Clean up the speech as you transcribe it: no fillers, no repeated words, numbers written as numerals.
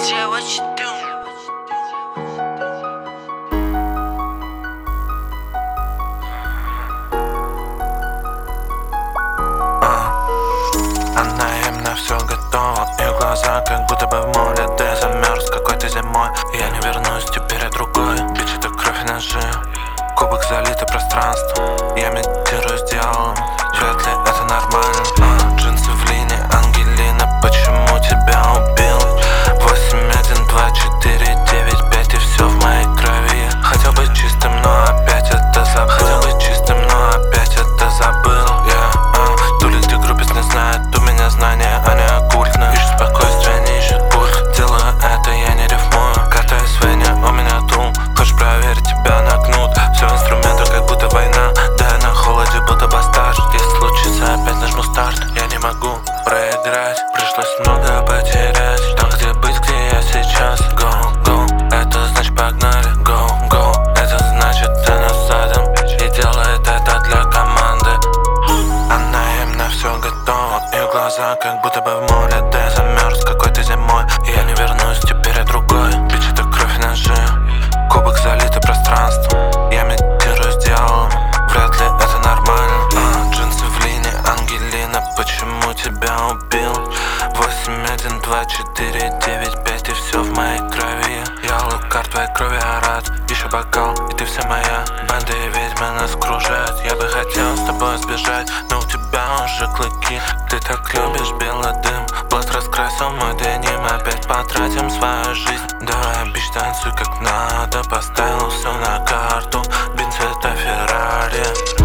DJ, what you do? Она им на все готова, ее глаза как будто бы в море. Да я замерз какой-то зимой, я не вернусь, теперь я другой. Бич, это кровь и ножи, кубок залито пространство. Я медитирую с дьяволом, вряд ли это нормально. Джинсы в линии, Ангелина, почему тебя убил? 8, 1, 2, 4, 9, 5, и все в моей крови. Хотел быть чистым, но опять это забыл. Хотел быть чистым, но опять это забыл. То ли где группист не знает, у меня знания, они оккультны. Ищут спокойствие, не ищут пульт. Делаю это, я не рифмую. Катаюсь в вене, у меня тул. Хочешь проверить, тебя нагнут. Все инструменты, как будто война. Да я на холоде, будто бастард. Если случится, опять нажму старт. Я не могу проиграть, пришлось много потерять. Там, где быть, где я сейчас. Go, go, это значит погнали. Go, go, это значит ты нас задом. И делает это для команды. Она им на все готова, ее глаза как будто бы в море. Да я замерз какой-то зимой, и я не вернусь, теперь я другой. Бич, это кровь и ножи, кубок залито пространство. Я медитирую с дьяволом, вряд ли это нормально. Джинсы в линии, Ангелина, почему тебя убил? 8, 1, 2, 4, 9, 5, и все в моей крови. Я лукар твоей крови, арат, еще бокал, и ты вся моя. Банды и ведьмы нас кружат. Я бы хотел с тобой сбежать, но у тебя уже клыки. Ты так любишь белый дым, блат раскрасил мой деним. Опять потратим свою жизнь. Давай, бич, танцуй как надо, поставил все на карту. Бин цвета Феррари.